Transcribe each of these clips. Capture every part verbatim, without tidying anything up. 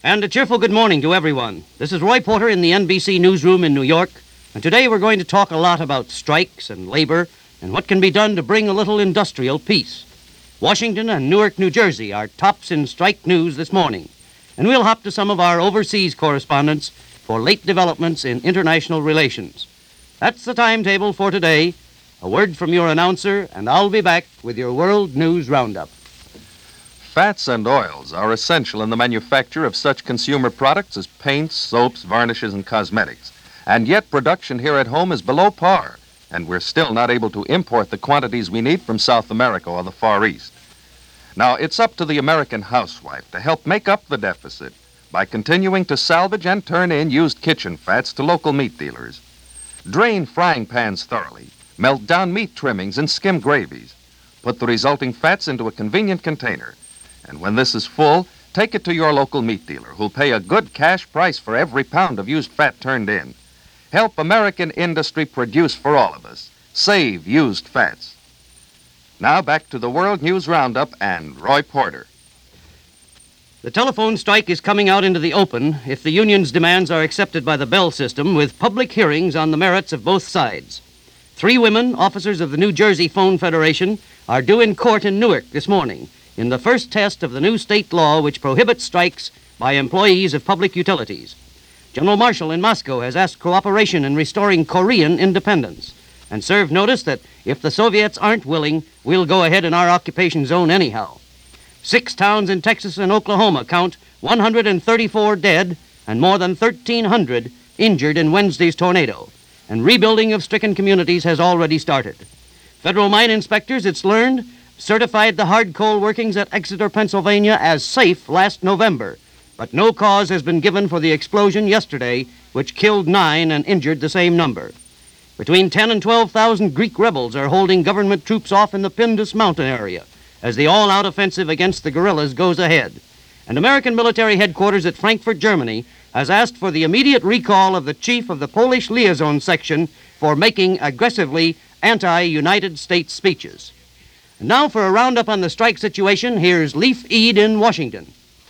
And a cheerful good morning to everyone. This is Roy Porter in the N B C newsroom in New York, and today we're going to talk a lot about strikes and labor and what can be done to bring a little industrial peace. Washington and Newark, New Jersey are tops in strike news this morning, and we'll hop to some of our overseas correspondents for late developments in international relations. That's the timetable for today. A word from your announcer, and I'll be back with your World News Roundup. Fats and oils are essential in the manufacture of such consumer products as paints, soaps, varnishes, and cosmetics. And yet production here at home is below par, and we're still not able to import the quantities we need from South America or the Far East. Now, it's up to the American housewife to help make up the deficit by continuing to salvage and turn in used kitchen fats to local meat dealers. Drain frying pans thoroughly, melt down meat trimmings and skim gravies. Put the resulting fats into a convenient container. And when this is full, take it to your local meat dealer, who'll pay a good cash price for every pound of used fat turned in. Help American industry produce for all of us. Save used fats. Now back to the World News Roundup and Roy Porter. The telephone strike is coming out into the open if the union's demands are accepted by the Bell system, with public hearings on the merits of both sides. Three women, officers of the New Jersey Phone Federation, are due in court in Newark this morning in the first test of the new state law which prohibits strikes by employees of public utilities. General Marshall in Moscow has asked cooperation in restoring Korean independence and served notice that if the Soviets aren't willing, we'll go ahead in our occupation zone anyhow. Six towns in Texas and Oklahoma count one hundred thirty-four dead and more than thirteen hundred injured in Wednesday's tornado, and rebuilding of stricken communities has already started. Federal mine inspectors, it's learned, certified the hard coal workings at Exeter, Pennsylvania as safe last November, but no cause has been given for the explosion yesterday, which killed nine and injured the same number. Between ten and twelve thousand Greek rebels are holding government troops off in the Pindus mountain area as the all-out offensive against the guerrillas goes ahead. And American military headquarters at Frankfurt, Germany, has asked for the immediate recall of the chief of the Polish liaison section for making aggressively anti-United States speeches. And now for a roundup on the strike situation, here's Leif Eid in Washington.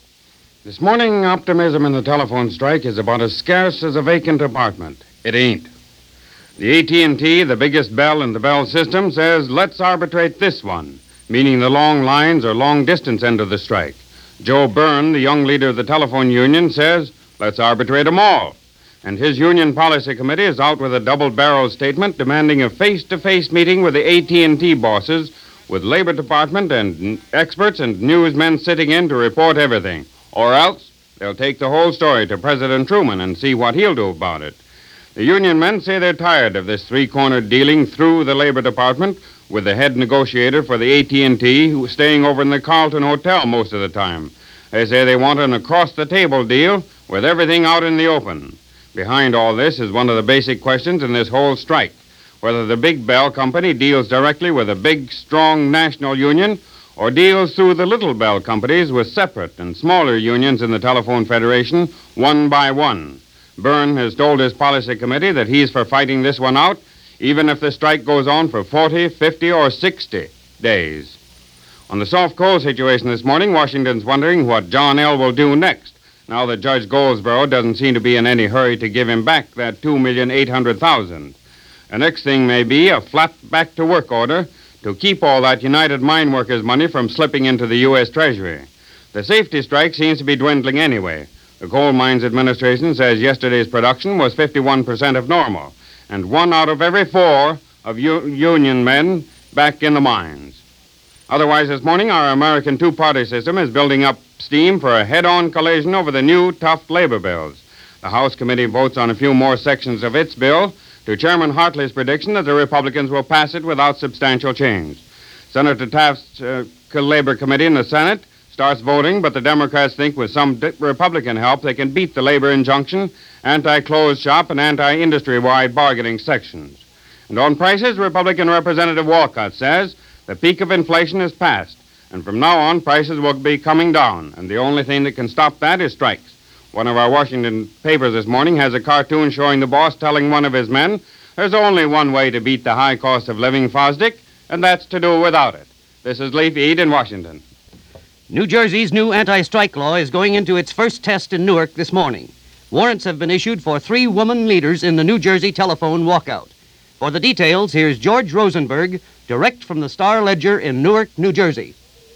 This morning, optimism in the telephone strike is about as scarce as a vacant apartment. It ain't. The A T and T, the biggest Bell in the Bell system, says, let's arbitrate this one, meaning the long lines or long-distance end of the strike. Joe Byrne, the young leader of the telephone union, says, let's arbitrate them all. And his union policy committee is out with a double-barrel statement demanding a face-to-face meeting with the A T and T bosses, with Labor Department and experts and newsmen sitting in to report everything. Or else they'll take the whole story to President Truman and see what he'll do about it. The union men say they're tired of this three-cornered dealing through the Labor Department, with the head negotiator for the A T and T who's staying over in the Carlton Hotel most of the time. They say they want an across-the-table deal with everything out in the open. Behind all this is one of the basic questions in this whole strike, whether the big Bell company deals directly with a big, strong national union or deals through the little Bell companies with separate and smaller unions in the Telephone Federation, one by one. Byrne has told his policy committee that he's for fighting this one out, even if the strike goes on for forty, fifty, or sixty days. On the soft coal situation this morning, Washington's wondering what John L. will do next, now that Judge Goldsboro doesn't seem to be in any hurry to give him back that two million eight hundred thousand dollars. The next thing may be a flat back-to-work order to keep all that United Mine Workers money from slipping into the U S Treasury. The safety strike seems to be dwindling anyway. The Coal Mines Administration says yesterday's production was fifty-one percent of normal, and one out of every four of u- union men back in the mines. Otherwise, this morning, our American two-party system is building up steam for a head-on collision over the new, tough labor bills. The House committee votes on a few more sections of its bill, to Chairman Hartley's prediction that the Republicans will pass it without substantial change. Senator Taft's uh, Labor Committee in the Senate starts voting, but the Democrats think with some di- Republican help they can beat the labor injunction, anti-closed shop, and anti-industry-wide bargaining sections. And on prices, Republican Representative Walcott says the peak of inflation is past, and from now on prices will be coming down, and the only thing that can stop that is strikes. One of our Washington papers this morning has a cartoon showing the boss telling one of his men, there's only one way to beat the high cost of living, Fosdick, and that's to do without it. This is Leif Eid in Washington. New Jersey's new anti-strike law is going into its first test in Newark this morning. Warrants have been issued for three woman leaders in the New Jersey telephone walkout. For the details, here's George Rosenberg, direct from the Star Ledger in Newark, New Jersey.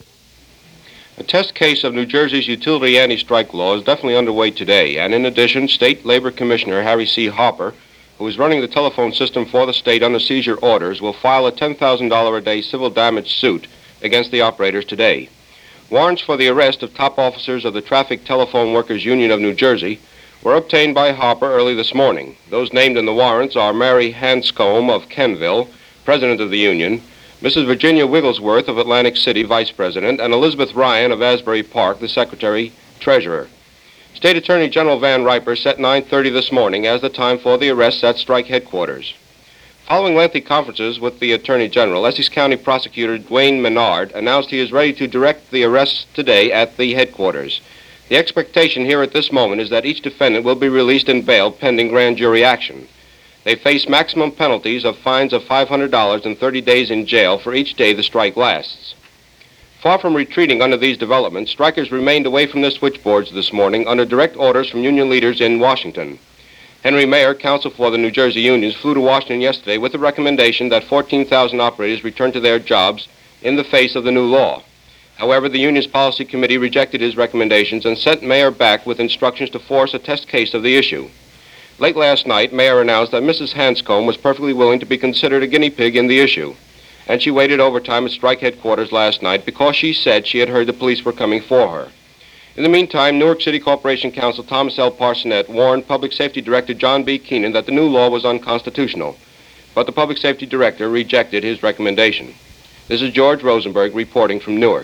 A test case of New Jersey's utility anti-strike law is definitely underway today, and in addition, State Labor Commissioner Harry C. Harper, who is running the telephone system for the state under seizure orders, will file a ten thousand dollars a day civil damage suit against the operators today. Warrants for the arrest of top officers of the Traffic Telephone Workers Union of New Jersey were obtained by Harper early this morning. Those named in the warrants are Mary Hanscombe of Kenville, president of the union, Missus Virginia Wigglesworth of Atlantic City, vice president, and Elizabeth Ryan of Asbury Park, the secretary-treasurer. State Attorney General Van Riper set nine thirty this morning as the time for the arrests at strike headquarters. Following lengthy conferences with the Attorney General, Essex County Prosecutor Dwayne Menard announced he is ready to direct the arrests today at the headquarters. The expectation here at this moment is that each defendant will be released in bail pending grand jury action. They face maximum penalties of fines of five hundred dollars and thirty days in jail for each day the strike lasts. Far from retreating under these developments, strikers remained away from their switchboards this morning under direct orders from union leaders in Washington. Henry Mayer, counsel for the New Jersey unions, flew to Washington yesterday with the recommendation that fourteen thousand operators return to their jobs in the face of the new law. However, the union's policy committee rejected his recommendations and sent Mayer back with instructions to force a test case of the issue. Late last night, Mayer announced that Missus Hanscombe was perfectly willing to be considered a guinea pig in the issue, and she waited overtime at strike headquarters last night because she said she had heard the police were coming for her. In the meantime, Newark City Corporation Counsel Thomas L. Parsonette warned Public Safety Director John B. Keenan that the new law was unconstitutional, but the Public Safety Director rejected his recommendation. This is George Rosenberg reporting from Newark.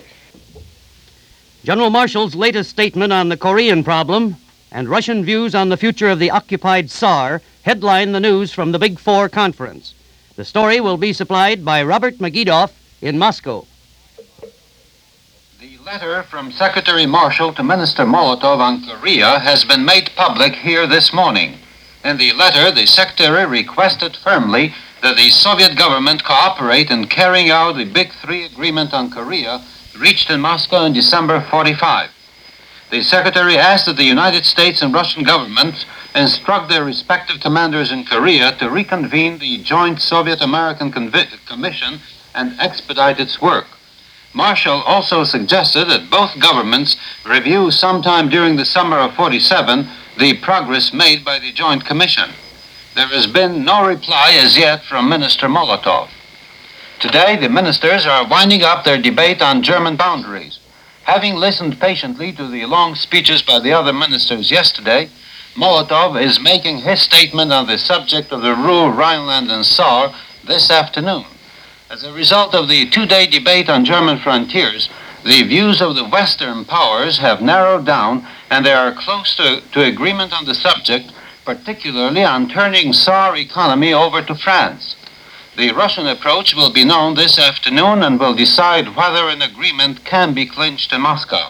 General Marshall's latest statement on the Korean problem and Russian views on the future of the occupied S A R headline the news from the Big Four conference. The story will be supplied by Robert Magidoff in Moscow. The letter from Secretary Marshall to Minister Molotov on Korea has been made public here this morning. In the letter, the Secretary requested firmly that the Soviet government cooperate in carrying out the Big Three agreement on Korea reached in Moscow in December forty-five. The Secretary asked that the United States and Russian governments instruct their respective commanders in Korea to reconvene the Joint Soviet-American Convi- Commission and expedite its work. Marshall also suggested that both governments review sometime during the summer of forty-seven the progress made by the Joint Commission. There has been no reply as yet from Minister Molotov. Today, the ministers are winding up their debate on German boundaries. Having listened patiently to the long speeches by the other ministers yesterday, Molotov is making his statement on the subject of the Ruhr, Rhineland, and Saar this afternoon. As a result of the two-day debate on German frontiers, the views of the Western powers have narrowed down, and they are close to, to agreement on the subject, particularly on turning Saar economy over to France. The Russian approach will be known this afternoon and will decide whether an agreement can be clinched in Moscow.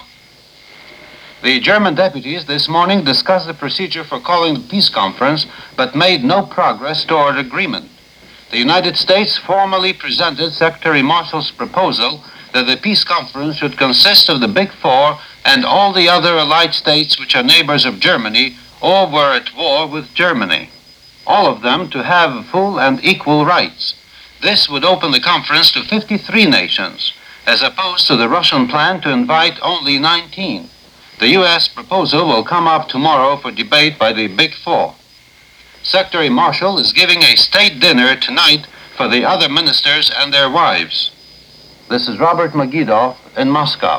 The German deputies this morning discussed the procedure for calling the peace conference, but made no progress toward agreement. The United States formally presented Secretary Marshall's proposal that the peace conference should consist of the Big Four and all the other allied states which are neighbors of Germany or were at war with Germany, all of them to have full and equal rights. This would open the conference to fifty-three nations, as opposed to the Russian plan to invite only nineteen. The U S proposal will come up tomorrow for debate by the Big Four. Secretary Marshall is giving a state dinner tonight for the other ministers and their wives. This is Robert Magidoff in Moscow.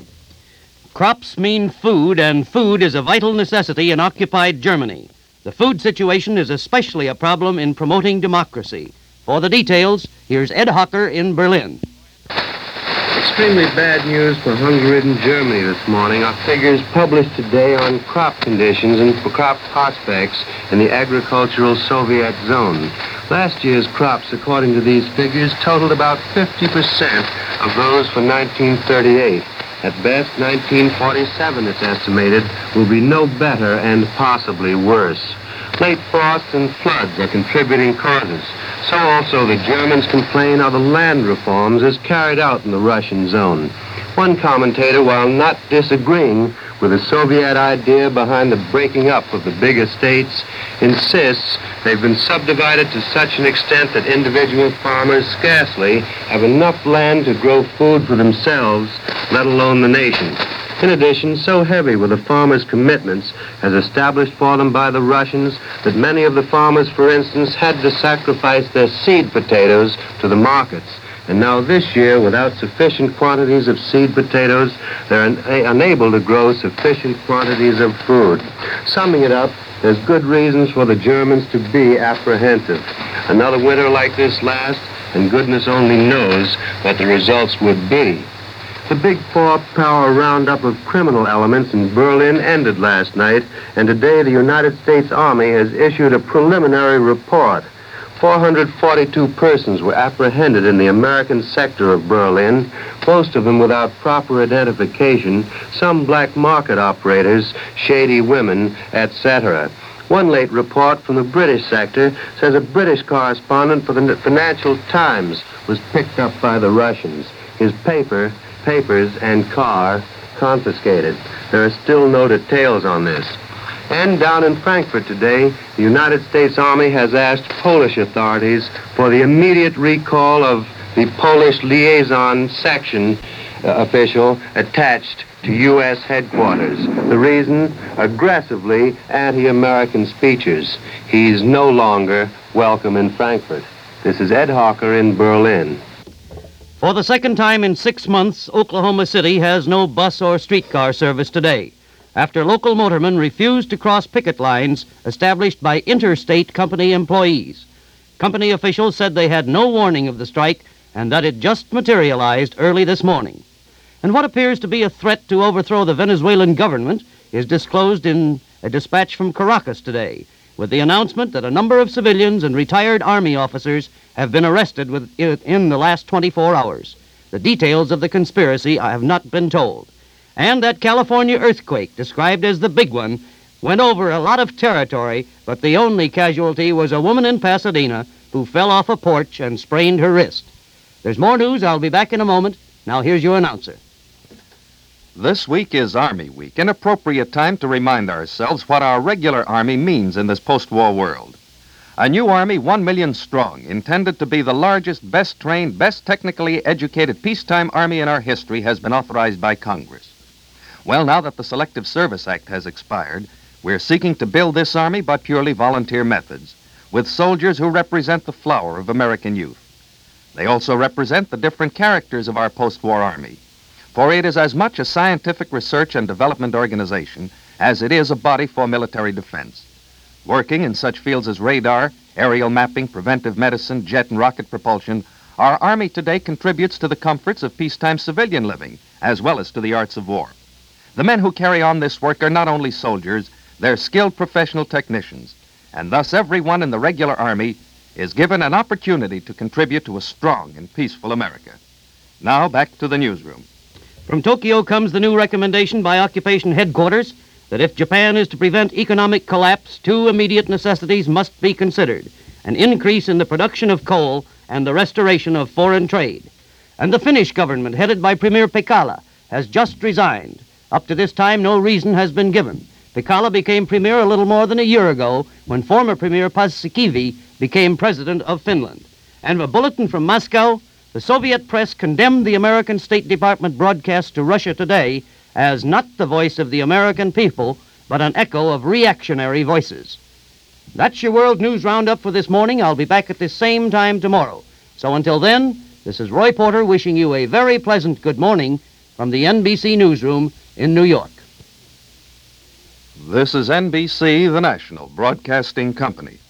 Crops mean food, and food is a vital necessity in occupied Germany. The food situation is especially a problem in promoting democracy. For the details, here's Ed Hocker in Berlin. Extremely bad news for hunger-ridden Germany this morning. Our figures published today on crop conditions and crop prospects in the agricultural Soviet zone. Last year's crops, according to these figures, totaled about fifty percent of those for nineteen thirty-eight. At best, nineteen forty-seven, it's estimated, will be no better and possibly worse. Late frosts and floods are contributing causes. So also the Germans complain of the land reforms as carried out in the Russian zone. One commentator, while not disagreeing with the Soviet idea behind the breaking up of the big estates, insists they've been subdivided to such an extent that individual farmers scarcely have enough land to grow food for themselves, let alone the nation. In addition, so heavy were the farmers' commitments as established for them by the Russians that many of the farmers, for instance, had to sacrifice their seed potatoes to the markets. And now this year, without sufficient quantities of seed potatoes, they're un- unable to grow sufficient quantities of food. Summing it up, there's good reasons for the Germans to be apprehensive. Another winter like this last, and goodness only knows what the results would be. The big four-power roundup of criminal elements in Berlin ended last night, and today the United States Army has issued a preliminary report. four hundred forty-two persons were apprehended in the American sector of Berlin, most of them without proper identification, some black market operators, shady women, et cetera. One late report from the British sector says a British correspondent for the Financial Times was picked up by the Russians. His paper, papers, and car confiscated. There are still no details on this. And down in Frankfurt today, the United States Army has asked Polish authorities for the immediate recall of the Polish liaison section uh, official attached to U S headquarters. The reason? Aggressively anti-American speeches. He's no longer welcome in Frankfurt. This is Ed Hawker in Berlin. For the second time in six months, Oklahoma City has no bus or streetcar service today, after local motormen refused to cross picket lines established by interstate company employees. Company officials said they had no warning of the strike and that it just materialized early this morning. And what appears to be a threat to overthrow the Venezuelan government is disclosed in a dispatch from Caracas today, with the announcement that a number of civilians and retired Army officers have been arrested within the last twenty-four hours. The details of the conspiracy have not been told. And that California earthquake, described as the big one, went over a lot of territory, but the only casualty was a woman in Pasadena who fell off a porch and sprained her wrist. There's more news. I'll be back in a moment. Now here's your announcer. This week is Army Week, an appropriate time to remind ourselves what our regular Army means in this post-war world. A new Army, one million strong, intended to be the largest, best-trained, best technically educated peacetime Army in our history, has been authorized by Congress. Well, now that the Selective Service Act has expired, we're seeking to build this Army by purely volunteer methods, with soldiers who represent the flower of American youth. They also represent the different characters of our post-war Army, for it is as much a scientific research and development organization as it is a body for military defense. Working in such fields as radar, aerial mapping, preventive medicine, jet and rocket propulsion, our Army today contributes to the comforts of peacetime civilian living, as well as to the arts of war. The men who carry on this work are not only soldiers, they're skilled professional technicians, and thus everyone in the regular Army is given an opportunity to contribute to a strong and peaceful America. Now, back to the newsroom. From Tokyo comes the new recommendation by Occupation Headquarters that if Japan is to prevent economic collapse, two immediate necessities must be considered: an increase in the production of coal and the restoration of foreign trade. And the Finnish government, headed by Premier Pekala, has just resigned. Up to this time, no reason has been given. Pekala became premier a little more than a year ago when former Premier Paasikivi became president of Finland. And a bulletin from Moscow: the Soviet press condemned the American State Department broadcast to Russia today as not the voice of the American people, but an echo of reactionary voices. That's your World News Roundup for this morning. I'll be back at this same time tomorrow. So until then, this is Roy Porter wishing you a very pleasant good morning from the N B C Newsroom in New York. This is N B C, the national broadcasting company.